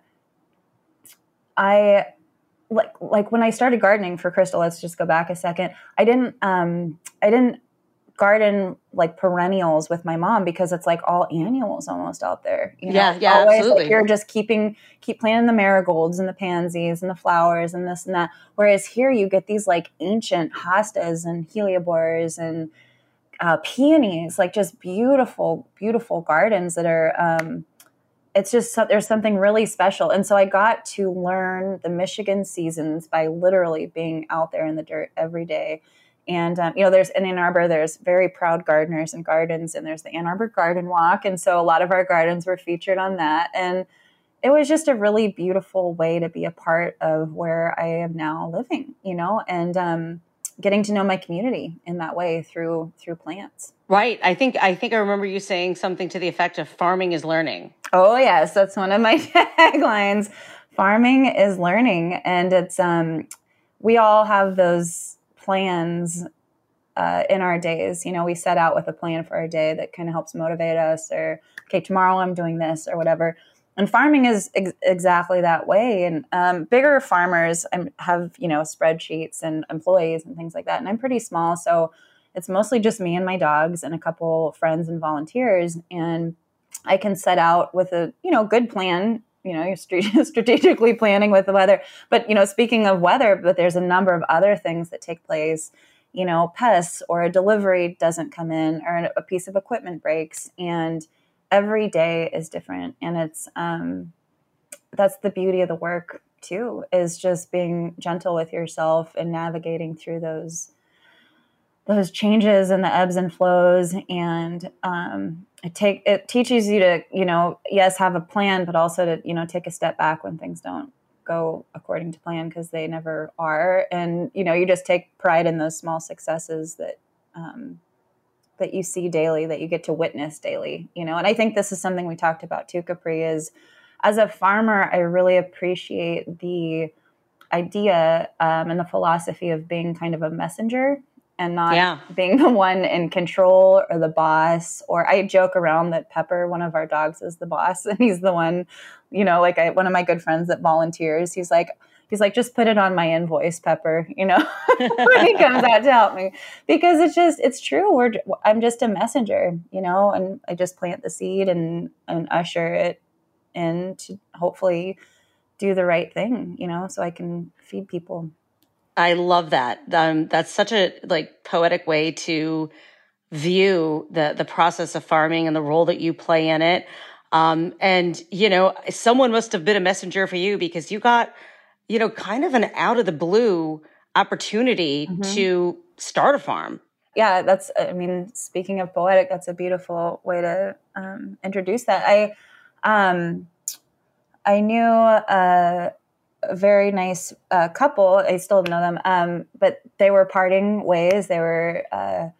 I, like, like when I started gardening for Crystal, let's just go back a second. I didn't, um, I didn't garden like perennials with my mom because it's like all annuals almost out there. You know? Yeah, yeah, always, absolutely. Like, you're just keeping, keep planting the marigolds and the pansies and the flowers and this and that. Whereas here you get these like ancient hostas and heliobores and uh, peonies, like just beautiful, beautiful gardens that are, um, it's just, there's something really special. And so I got to learn the Michigan seasons by literally being out there in the dirt every day. And, um, you know, there's in Ann Arbor, there's very proud gardeners and gardens, and there's the Ann Arbor Garden Walk. And so a lot of our gardens were featured on that. And it was just a really beautiful way to be a part of where I am now living, you know, and um, getting to know my community in that way through through plants. Right. I think I think I remember you saying something to the effect of farming is learning. Oh, yes. That's one of my taglines. Farming is learning. And it's, um, we all have those plans uh, in our days. You know, we set out with a plan for our day that kind of helps motivate us, or, okay, tomorrow I'm doing this or whatever. And farming is ex- exactly that way. And um, bigger farmers have, you know, spreadsheets and employees and things like that. And I'm pretty small. So it's mostly just me and my dogs and a couple friends and volunteers. And I can set out with a, you know, good plan. You know, you're strategically planning with the weather. But, you know, speaking of weather, but there's a number of other things that take place. You know, pests, or a delivery doesn't come in, or a piece of equipment breaks. And every day is different. And it's, um, that's the beauty of the work too, is just being gentle with yourself and navigating through those, those changes and the ebbs and flows. And, um, it take, it teaches you to, you know, yes, have a plan, but also to, you know, take a step back when things don't go according to plan, because they never are. And, you know, you just take pride in those small successes that, um, that you see daily, that you get to witness daily, you know. And I think this is something we talked about too, Capri, is as a farmer, I really appreciate the idea um, and the philosophy of being kind of a messenger and not yeah. being the one in control or the boss. Or I joke around that Pepper, one of our dogs, is the boss, and he's the one, you know, like I, one of my good friends that volunteers, he's like, He's like, just put it on my invoice, Pepper, you know, when he comes out to help me, because it's just, it's true. We're, I'm just a messenger, you know, and I just plant the seed and, and usher it in to hopefully do the right thing, you know, so I can feed people. I love that. Um, that's such a like poetic way to view the, the process of farming and the role that you play in it. Um, and, you know, someone must have been a messenger for you, because you got, you know, kind of an out of the blue opportunity mm-hmm. to start a farm. Yeah, that's, I mean, speaking of poetic, that's a beautiful way to um, introduce that. I, um, I knew a, a very nice uh, couple. I still know them, um, but they were parting ways. They were uh,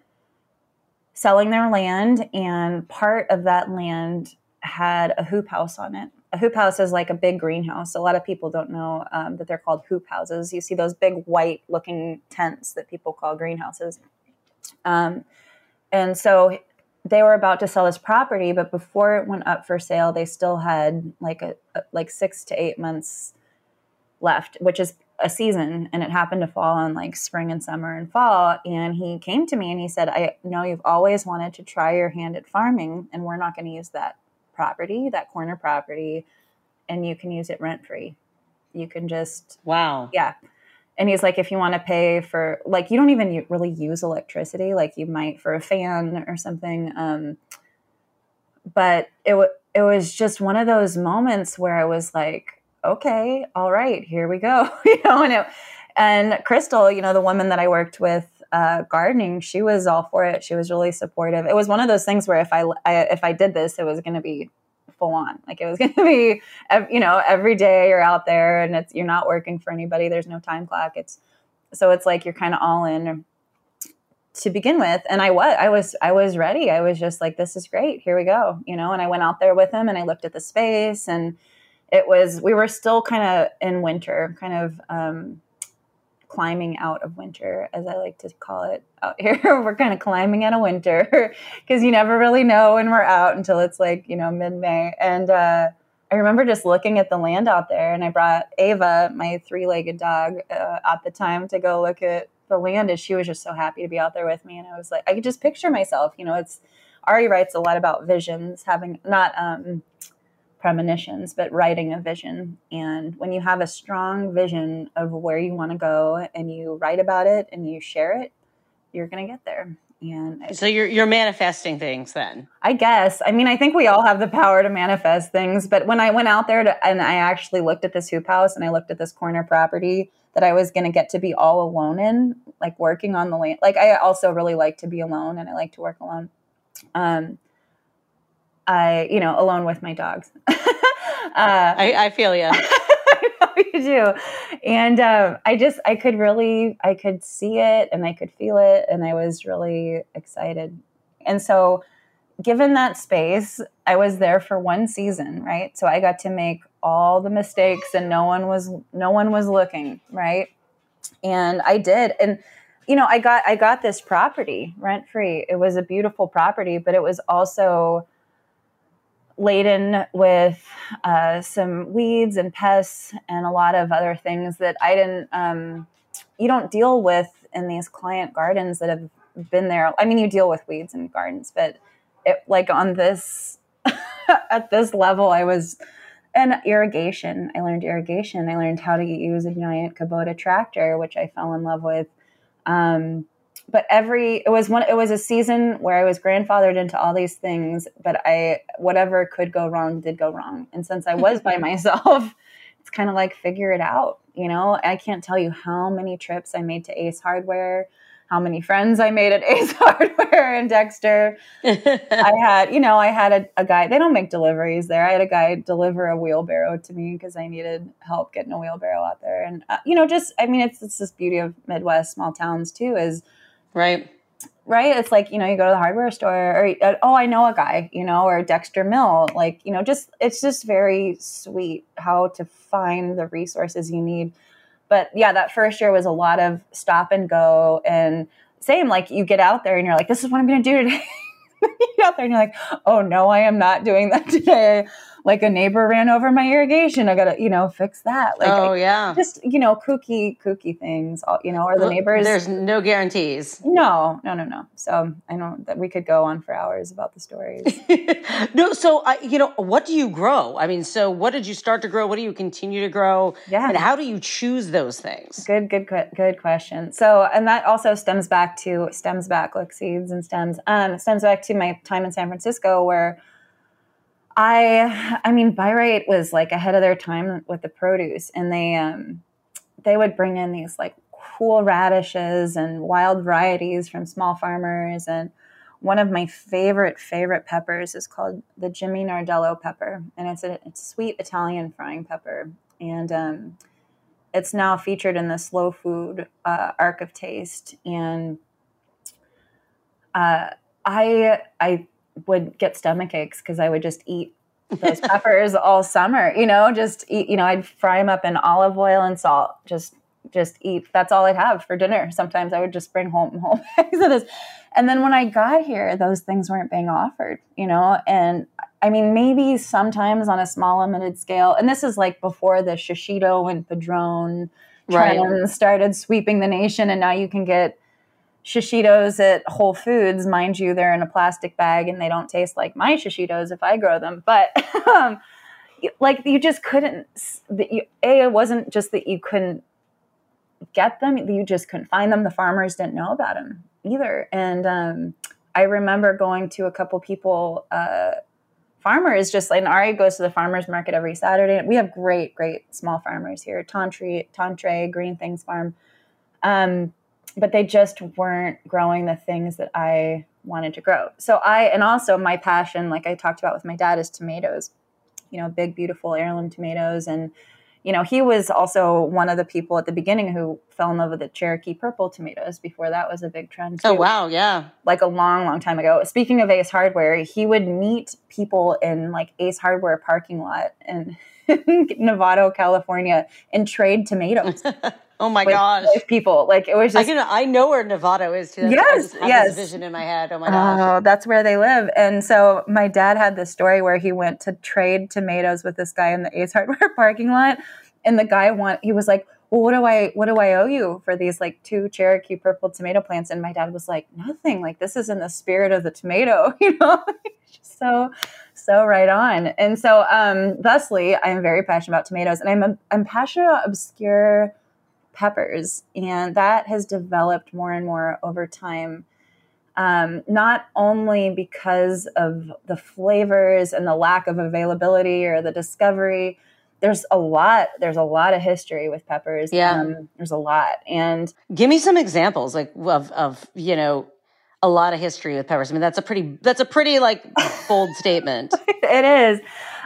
selling their land, and part of that land had a hoop house on it. A hoop house is like a big greenhouse. A lot of people don't know um, that they're called hoop houses. You see those big white looking tents that people call greenhouses. Um, and so they were about to sell this property, but before it went up for sale, they still had like a, a like six to eight months left, which is a season. And it happened to fall on like spring and summer and fall. And he came to me and he said, I know you've always wanted to try your hand at farming, and we're not going to use that property, that corner property, and you can use it rent free. You can just, wow. Yeah. And he's like, if you want to pay for, like, you don't even really use electricity, like you might for a fan or something. Um, but it, w- it was just one of those moments where I was like, okay, all right, here we go. you know, and, it, and Crystal, you know, the woman that I worked with, Uh, gardening, she was all for it. She was really supportive. It was one of those things where if I, I if I did this, it was going to be full on. Like it was going to be, you know, every day you're out there and it's, you're not working for anybody. There's no time clock. It's, so it's like, you're kind of all in to begin with. And I was, I was, I was ready. I was just like, this is great. Here we go. You know, and I went out there with him and I looked at the space, and it was, we were still kind of in winter, kind of, um, climbing out of winter, as I like to call it out here. We're kind of climbing out of winter because you never really know when we're out until it's like, you know, mid-May. And uh, I remember just looking at the land out there, and I brought Ava, my three-legged dog, uh, at the time to go look at the land, and she was just so happy to be out there with me. And I was like, I could just picture myself, you know, it's, Ari writes a lot about visions, having not, um, premonitions, but writing a vision. And when you have a strong vision of where you want to go and you write about it and you share it, you're going to get there. And I, so you're you're manifesting things then, I guess. I mean, I think we all have the power to manifest things. But when I went out there to, and I actually looked at this hoop house and I looked at this corner property that I was going to get to be all alone in, like working on the land. Like I also really like to be alone, and I like to work alone. Um, I, you know, alone with my dogs. Uh, I, I feel you. I know you do. And um, I just, I could really, I could see it and I could feel it. And I was really excited. And so given that space, I was there for one season, right? So I got to make all the mistakes and no one was, no one was looking, right? And I did. And, you know, I got, I got this property rent free. It was a beautiful property, but it was also laden with uh, some weeds and pests and a lot of other things that I didn't, um, you don't deal with in these client gardens that have been there. I mean, you deal with weeds in gardens, but it, like on this, at this level, I was, and irrigation. I learned irrigation. I learned how to use a giant Kubota tractor, which I fell in love with. Um, but every, it was one, it was a season where I was grandfathered into all these things, but I, whatever could go wrong did go wrong. And since I was by myself, it's kind of like figure it out. You know, I can't tell you how many trips I made to Ace Hardware, how many friends I made at Ace Hardware in Dexter. I had, you know, I had a, a guy, they don't make deliveries there. I had a guy deliver a wheelbarrow to me because I needed help getting a wheelbarrow out there. And, uh, you know, just, I mean, it's, it's this beauty of Midwest small towns too, is right. Right. It's like, you know, you go to the hardware store or, uh, oh, I know a guy, you know, or Dexter Mill, like, you know, just, it's just very sweet how to find the resources you need. But yeah, that first year was a lot of stop and go, and same, like you get out there and you're like, this is what I'm going to do today. You get out there and you're like, oh no, I am not doing that today. Like a neighbor ran over my irrigation. I got to, you know, fix that. Like, oh I, yeah. Just, you know, kooky, kooky things, you know, or the well, neighbors. There's no guarantees. No, no, no, no. So I know that we could go on for hours about the stories. No. So, I, you know, what do you grow? I mean, so what did you start to grow? What do you continue to grow? Yeah. And how do you choose those things? Good, good, good question. So, and that also stems back to, stems back like seeds and stems, um, stems back to my time in San Francisco where I, I mean, Bi-Rite was like ahead of their time with the produce, and they, um, they would bring in these like cool radishes and wild varieties from small farmers. And one of my favorite, favorite peppers is called the Jimmy Nardello pepper. And it's a, it's a sweet Italian frying pepper. And, um, it's now featured in the Slow Food, uh, Arc of Taste. And, uh, I, I, would get stomach aches because I would just eat those peppers all summer, you know, just eat, you know, I'd fry them up in olive oil and salt, just, just eat. That's all I'd have for dinner. Sometimes I would just bring home whole bags of this. And then when I got here, those things weren't being offered, you know, and I mean, maybe sometimes on a small limited scale, and this is like before the shishito and padron trends right. started sweeping the nation. And now you can get shishitos at Whole Foods. Mind you, they're in a plastic bag and they don't taste like my shishitos if I grow them. But um, like you just couldn't, you, A, it wasn't just that you couldn't get them, you just couldn't find them. The farmers didn't know about them either. And um, I remember going to a couple people, uh, farmers, just like, and Ari goes to the farmers market every Saturday. We have great, great small farmers here. Tantre, Tantre, Green Things Farm. Um, but they just weren't growing the things that I wanted to grow. So I, and also my passion, like I talked about with my dad, is tomatoes, you know, big, beautiful heirloom tomatoes. And, you know, he was also one of the people at the beginning who fell in love with the Cherokee purple tomatoes before that was a big trend too. Oh, wow. Yeah. Like a long, long time ago. Speaking of Ace Hardware, he would meet people in like Ace Hardware parking lot in Novato, California, and trade tomatoes. Oh my with, gosh! With people, like it was just. I, can, I know where Novato is too. Yes, I just have yes. this vision in my head. Oh my gosh! Oh, that's where they live. And so my dad had this story where he went to trade tomatoes with this guy in the Ace Hardware parking lot, and the guy want he was like, "Well, what do I what do I owe you for these like two Cherokee purple tomato plants?" And my dad was like, "Nothing. Like this is in the spirit of the tomato, you know." so. So right on. And so um, thusly, I'm very passionate about tomatoes, and I'm a, I'm passionate about obscure peppers, and that has developed more and more over time. Um, not only because of the flavors and the lack of availability or the discovery. There's a lot. There's a lot of history with peppers. Yeah, um, there's a lot. And give me some examples, like of of you know. A lot of history with peppers. I mean, that's a pretty, that's a pretty like bold statement. It is.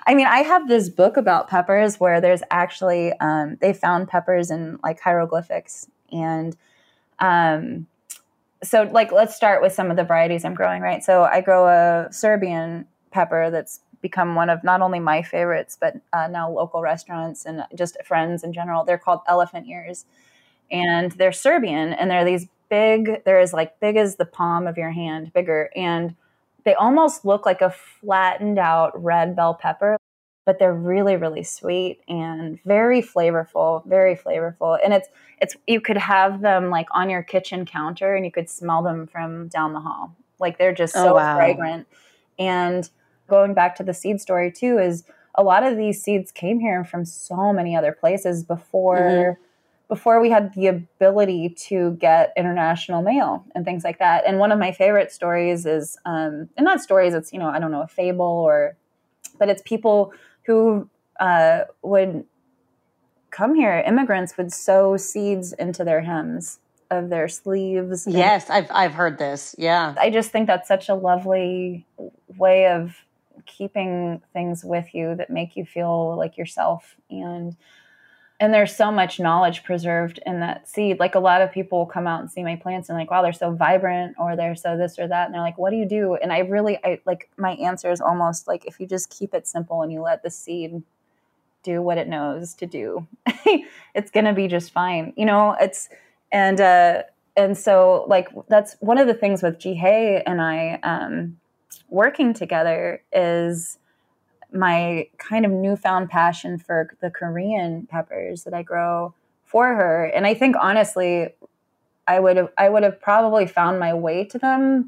I mean, I have this book about peppers where there's actually, um, they found peppers in like hieroglyphics. And um, so like, let's start with some of the varieties I'm growing, right? So I grow a Serbian pepper that's become one of not only my favorites, but uh, now local restaurants and just friends in general. They're called elephant ears. And they're Serbian, and they're these big, they're as like big as the palm of your hand, bigger. And they almost look like a flattened out red bell pepper, but they're really, really sweet and very flavorful, very flavorful. And it's, it's, you could have them like on your kitchen counter and you could smell them from down the hall. Like they're just so Oh, wow. fragrant. And going back to the seed story too, is a lot of these seeds came here from so many other places before, mm-hmm. before we had the ability to get international mail and things like that. And one of my favorite stories is, um, and not stories, it's, you know, I don't know, a fable or, but it's people who uh, would come here, immigrants would sow seeds into their hems of their sleeves. Yes, I've I've heard this. Yeah. I just think that's such a lovely way of keeping things with you that make you feel like yourself. And and there's so much knowledge preserved in that seed. Like a lot of people come out and see my plants and like, wow, they're so vibrant, or they're so this or that. And they're like, what do you do? And I really, I like, my answer is almost like, if you just keep it simple and you let the seed do what it knows to do, it's going to be just fine. You know, it's, and, uh, and so like, that's one of the things with Jihye and I, um, working together is my kind of newfound passion for the Korean peppers that I grow for her. And I think honestly, I would have, I would have probably found my way to them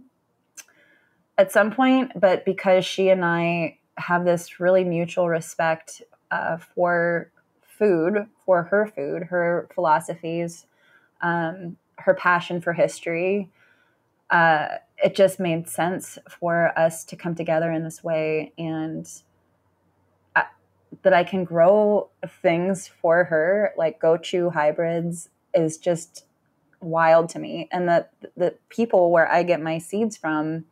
at some point, but because she and I have this really mutual respect uh, for food, for her food, her philosophies, um, her passion for history, uh, it just made sense for us to come together in this way. And that I can grow things for her, like gochu hybrids, is just wild to me. And that the people where I get my seeds from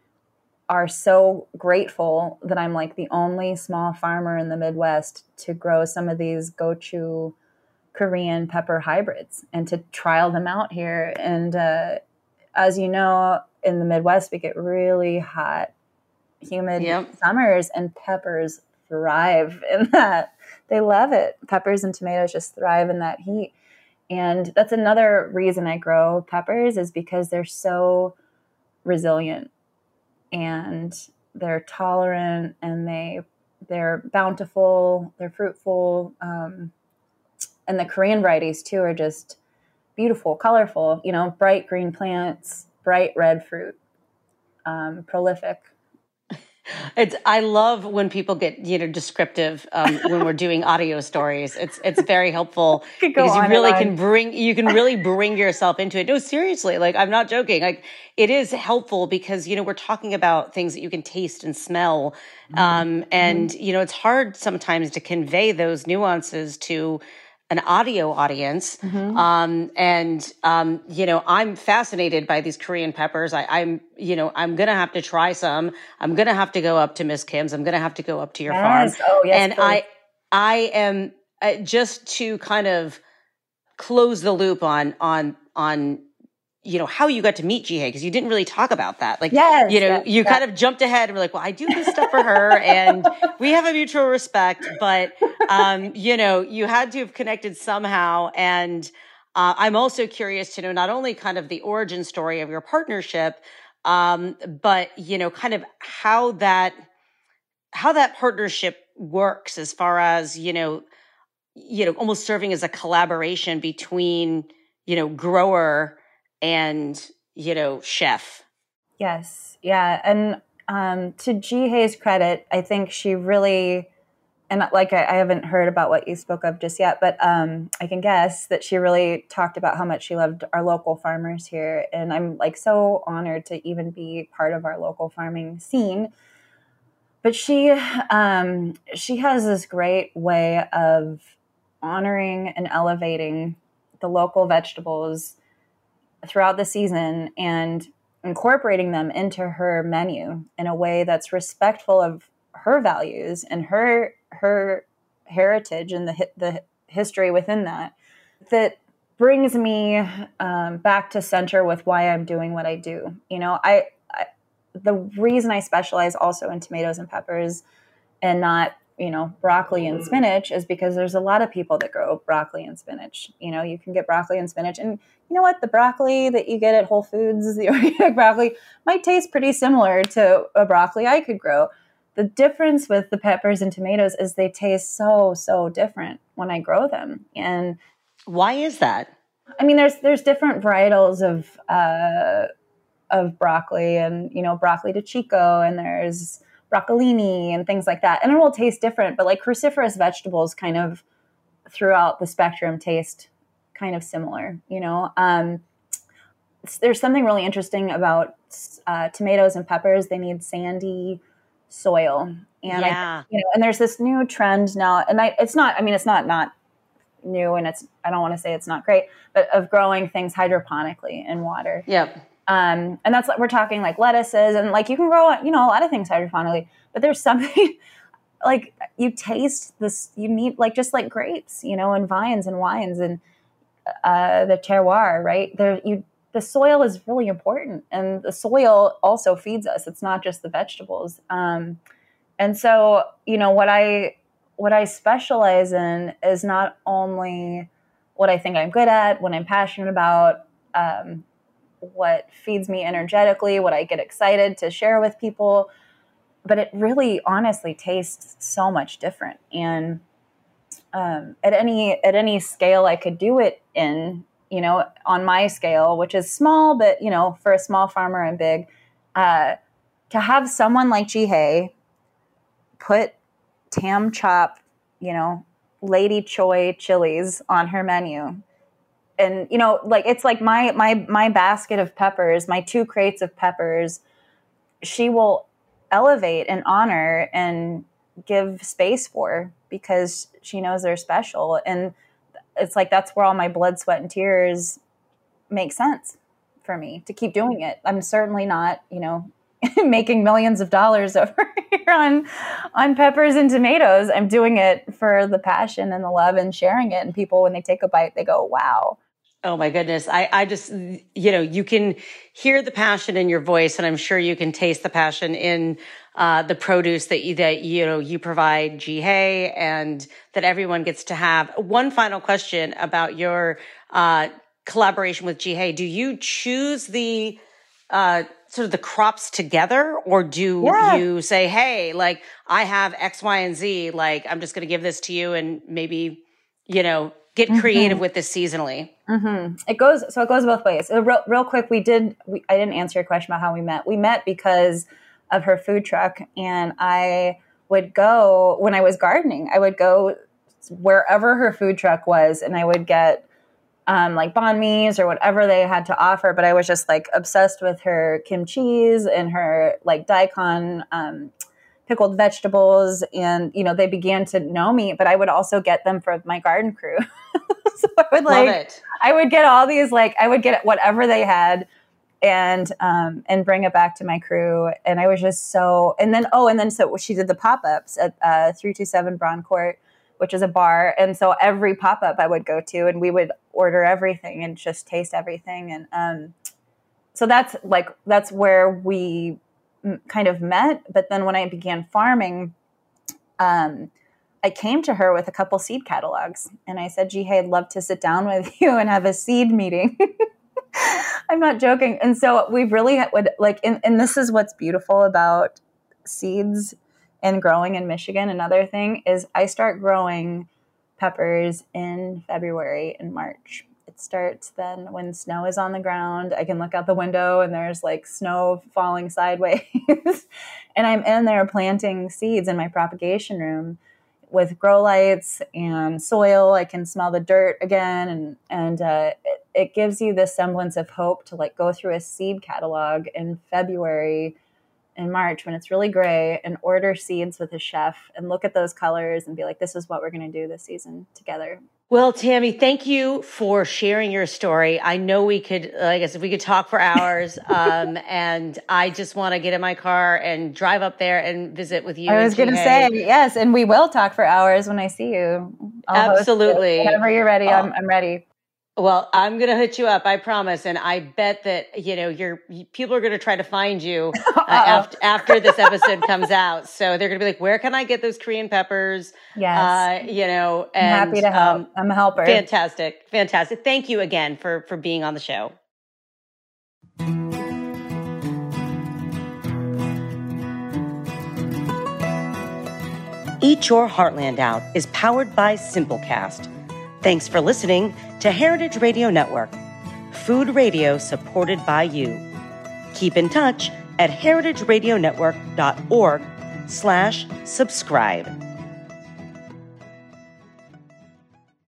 are so grateful that I'm like the only small farmer in the Midwest to grow some of these gochu Korean pepper hybrids and to trial them out here. And uh, as you know, in the Midwest, we get really hot, humid yep. summers, and peppers thrive in that. They love it. Peppers and tomatoes just thrive in that heat. And that's another reason I grow peppers, is because they're so resilient and they're tolerant and they, they're bountiful, they're fruitful. Um, and the Korean varieties too are just beautiful, colorful, you know, bright green plants, bright red fruit, um, prolific. It's, I love when people get, you know, descriptive um, when we're doing audio stories. It's it's very helpful because you really can bring, you can really bring yourself into it. No, seriously, like I'm not joking. Like it is helpful because, you know, we're talking about things that you can taste and smell. Um, and, mm-hmm. you know, it's hard sometimes to convey those nuances to an audio audience. Mm-hmm. Um, and, um, you know, I'm fascinated by these Korean peppers. I, I'm, you know, I'm going to have to try some. I'm going to have to go up to Miss Kim's. I'm going to have to go up to your yes. farm. Oh, yes, and please. I, I am uh, just to kind of close the loop on, on, on, you know, how you got to meet Jihye, because you didn't really talk about that. Like, yes, you know, yes, you yes. kind of jumped ahead and were like, well, I do this stuff for her and we have a mutual respect, but, um, you know, you had to have connected somehow. And, uh, I'm also curious to know not only kind of the origin story of your partnership, um, but, you know, kind of how that, how that partnership works as far as, you know, you know, almost serving as a collaboration between, you know, grower and, you know, chef. Yes. Yeah. And um, to Jihye's credit, I think she really, and like I, I haven't heard about what you spoke of just yet, but um, I can guess that she really talked about how much she loved our local farmers here. And I'm like so honored to even be part of our local farming scene. But she, um, she has this great way of honoring and elevating the local vegetables throughout the season and incorporating them into her menu in a way that's respectful of her values and her her heritage and the the history within that that brings me um, back to center with why I'm doing what I do. You know, I, I the reason I specialize also in tomatoes and peppers and not, you know, broccoli and spinach is because there's a lot of people that grow broccoli and spinach. You know, you can get broccoli and spinach, and you know what? The broccoli that you get at Whole Foods, the organic broccoli, might taste pretty similar to a broccoli I could grow. The difference with the peppers and tomatoes is they taste so, so different when I grow them. And why is that? I mean, there's there's different varietals of uh, of broccoli, and you know, broccoli de Chico, and there's broccolini and things like that, and it will taste different. But like cruciferous vegetables, kind of throughout the spectrum, taste kind of similar. You know, um, there's something really interesting about uh, tomatoes and peppers. They need sandy soil, and yeah. I, you know, and there's this new trend now, and I, it's not. I mean, it's not not. new, and it's, I don't want to say it's not great, but of growing things hydroponically in water. Yep. Um, and that's like, we're talking like lettuces, and like you can grow, you know, a lot of things hydroponically, but there's something like you taste this, you need like, just like grapes, you know, and vines and wines and, uh, the terroir, right there, you, the soil is really important, and the soil also feeds us. It's not just the vegetables. Um, and so, you know, what I, What I specialize in is not only what I think I'm good at, what I'm passionate about, um, what feeds me energetically, what I get excited to share with people, but it really honestly tastes so much different. And um, at any at any scale I could do it in, you know, on my scale, which is small, but, you know, for a small farmer and big, uh, to have someone like Jihei put Tam Chop, you know, Lady Choi chilies on her menu. And, you know, like, it's like my, my, my basket of peppers, my two crates of peppers, she will elevate and honor and give space for, because she knows they're special. And it's like, that's where all my blood, sweat, and tears make sense for me to keep doing it. I'm certainly not, you know, making millions of dollars over here on on peppers and tomatoes. I'm doing it for the passion and the love and sharing it. And people, when they take a bite, they go, wow. Oh my goodness. I, I just, you know, you can hear the passion in your voice, and I'm sure you can taste the passion in uh, the produce that you, that, you know, you provide, Jihei, and that everyone gets to have. One final question about your uh, collaboration with Jihei. Do you choose the uh, sort of the crops together, or do yeah. you say, hey, like, I have X, Y, and Z, like, I'm just going to give this to you, and maybe, you know, get creative mm-hmm. with this seasonally? Mm-hmm. It goes, so it goes both ways. Uh, real, real quick, we did, we, I didn't answer your question about how we met. We met because of her food truck, and I would go, when I was gardening, I would go wherever her food truck was, and I would get um, like banh mi's or whatever they had to offer. But I was just like obsessed with her kimchi's and her like daikon, um, pickled vegetables. And, you know, they began to know me, but I would also get them for my garden crew. So I would like, Love it. I would get all these, like, I would get whatever they had and, um, and bring it back to my crew. And I was just so, and then, oh, and then, so she did the pop-ups at, uh, three two seven Braun Court, which is a bar. And so every pop-up I would go to, and we would order everything and just taste everything. And, um, so that's like, that's where we m- kind of met. But then when I began farming, um, I came to her with a couple seed catalogs, and I said, Jihei, I'd love to sit down with you and have a seed meeting. I'm not joking. And so we really would like, and, and this is what's beautiful about seeds and growing in Michigan. Another thing is I start growing peppers in February and March. It starts then when snow is on the ground. I can look out the window and there's like snow falling sideways. And I'm in there planting seeds in my propagation room with grow lights and soil. I can smell the dirt again. And, and uh, it, it gives you this semblance of hope to like go through a seed catalog in February in March when it's really gray and order seeds with a chef and look at those colors and be like, this is what we're going to do this season together. Well, Tammy, thank you for sharing your story. I know we could, like I said, we could talk for hours. um, and I just want to get in my car and drive up there and visit with you. I was going to say, yes. And we will talk for hours when I see you. I'll Absolutely. Whenever you're ready, I'm, I'm ready. Well, I'm going to hit you up, I promise. And I bet that, you know, you're, people are going to try to find you uh, after, after this episode comes out. So they're going to be like, where can I get those Korean peppers? Yes. Uh, you know, and I'm happy to help. Um, I'm a helper. Fantastic. Fantastic. Thank you again for, for being on the show. Eat Your Heartland Out is powered by Simplecast. Thanks for listening to Heritage Radio Network, food radio supported by you. Keep in touch at heritageradionetwork.org slash subscribe.